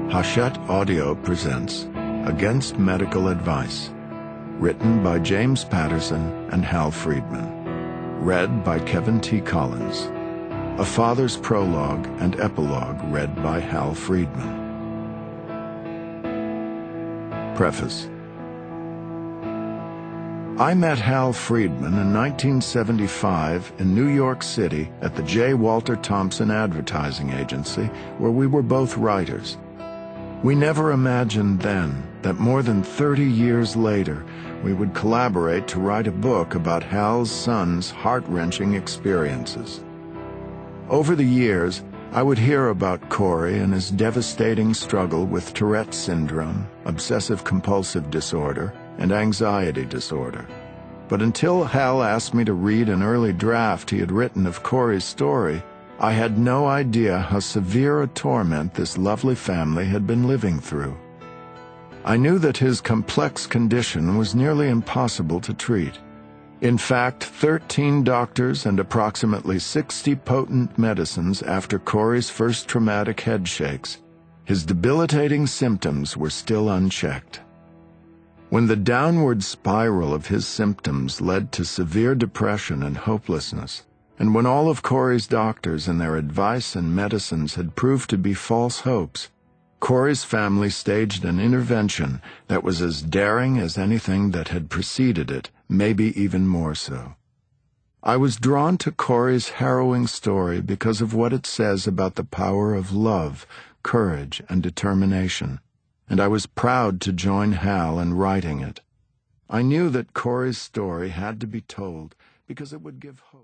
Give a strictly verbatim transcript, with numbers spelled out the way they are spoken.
Hachette Audio presents Against Medical Advice, written by James Patterson and Hal Friedman, read by Kevin T. Collins. A Father's Prologue and Epilogue read by Hal Friedman. Preface. I met Hal Friedman in nineteen seventy-five in New York City at the J. Walter Thompson Advertising Agency, where we were both writers. We never imagined then that more than thirty years later we would collaborate to write a book about Hal's son's heart-wrenching experiences. Over the years, I would hear about Corey and his devastating struggle with Tourette's syndrome, obsessive-compulsive disorder, and anxiety disorder. But until Hal asked me to read an early draft he had written of Corey's story, I had no idea how severe a torment this lovely family had been living through. I knew that his complex condition was nearly impossible to treat. In fact, thirteen doctors and approximately sixty potent medicines after Corey's first traumatic head shakes, his debilitating symptoms were still unchecked. When the downward spiral of his symptoms led to severe depression and hopelessness, and when all of Corey's doctors and their advice and medicines had proved to be false hopes, Corey's family staged an intervention that was as daring as anything that had preceded it, maybe even more so. I was drawn to Corey's harrowing story because of what it says about the power of love, courage, and determination, and I was proud to join Hal in writing it. I knew that Corey's story had to be told because it would give hope.